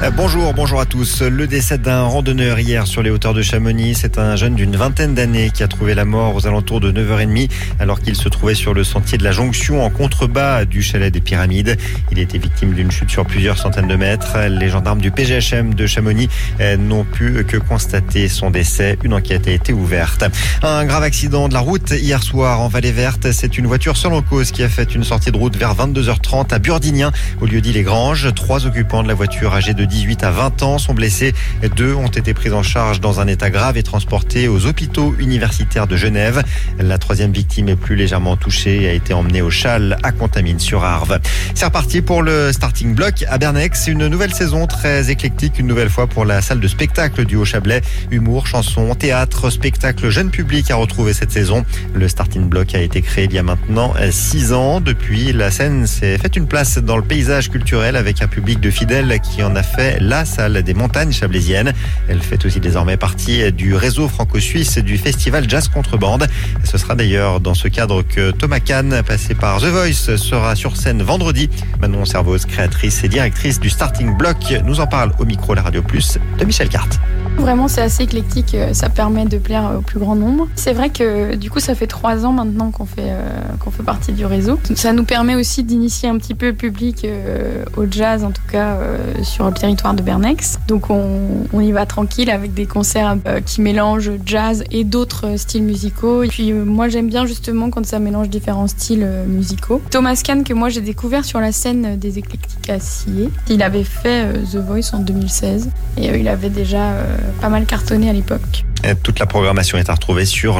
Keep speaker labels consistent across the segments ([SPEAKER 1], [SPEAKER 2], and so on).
[SPEAKER 1] Bonjour à tous. Le décès d'un randonneur hier sur les hauteurs de Chamonix. C'est un jeune d'une vingtaine d'années qui a trouvé la mort aux alentours de 9h30 alors qu'il se trouvait sur le sentier de la Jonction en contrebas du chalet des Pyramides. Il était victime d'une chute sur plusieurs centaines de mètres. Les gendarmes du PGHM de Chamonix n'ont pu que constater son décès. Une enquête a été ouverte. Un grave accident de la route hier soir en Vallée Verte. C'est une voiture seule en cause qui a fait une sortie de route vers 22h30 à Burdignan, au lieu-dit Les Granges. 3 occupants de la voiture âgés de 18 à 20 ans sont blessés. 2 ont été pris en charge dans un état grave et transportés aux hôpitaux universitaires de Genève. La 3e victime est plus légèrement touchée et a été emmenée au Châle à Contamine-sur-Arve. C'est reparti pour le starting block à Bernex. Une nouvelle saison très éclectique, une nouvelle fois pour la salle de spectacle du Haut-Chablais. Humour, chansons, théâtre, spectacle jeune public à retrouver cette saison. Le starting block a été créé il y a maintenant 6 ans. Depuis, la scène s'est fait une place dans le paysage culturel avec un public de fidèles qui en a fait la salle des montagnes chablaisiennes. Elle fait aussi désormais partie du réseau franco-suisse du festival Jazz Contrebande. Ce sera d'ailleurs dans ce cadre que Thomas Kahn, passé par The Voice, sera sur scène vendredi. Manon Servoz, créatrice et directrice du Starting Block, nous en parle au micro La Radio Plus de Michel Carte.
[SPEAKER 2] Vraiment, c'est assez éclectique, ça permet de plaire au plus grand nombre. C'est vrai que du coup, ça fait 3 ans maintenant qu'on fait partie du réseau. Ça nous permet aussi d'initier un petit peu le public au jazz, en tout cas sur le territoire de Bernex. Donc on y va tranquille avec des concerts qui mélangent jazz et d'autres styles musicaux. Et puis moi, j'aime bien justement quand ça mélange différents styles musicaux. Thomas Kahn, que moi j'ai découvert sur la scène des Éclectiques à Sillé. Il avait fait The Voice en 2016 et il avait déjà pas mal cartonné à l'époque.
[SPEAKER 1] Toute la programmation est à retrouver sur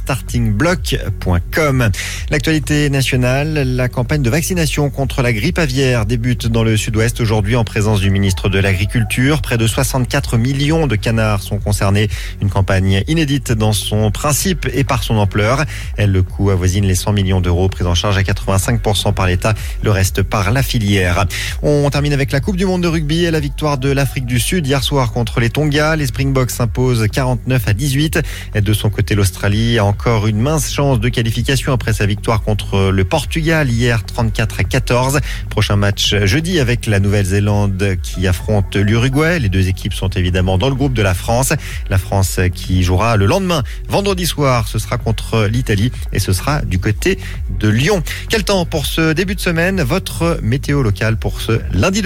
[SPEAKER 1] lestartingblock.com. L'actualité nationale, la campagne de vaccination contre la grippe aviaire débute dans le sud-ouest aujourd'hui en présence du ministre de l'Agriculture. Près de 64 millions de canards sont concernés. Une campagne inédite dans son principe et par son ampleur. Le coût avoisine les 100 millions d'euros, pris en charge à 85% par l'État, le reste par la filière. On termine avec la Coupe du Monde de rugby et la victoire de l'Afrique du Sud hier soir contre les Tonga. Les Springboks s'imposent 49-18. De son côté, l'Australie a encore une mince chance de qualification après sa victoire contre le Portugal hier 34-14. Prochain match jeudi avec la Nouvelle-Zélande qui affronte l'Uruguay. Les 2 équipes sont évidemment dans le groupe de la France. La France qui jouera le lendemain, vendredi soir, ce sera contre l'Italie et ce sera du côté de Lyon. Quel temps pour ce début de semaine? Votre météo locale pour ce lundi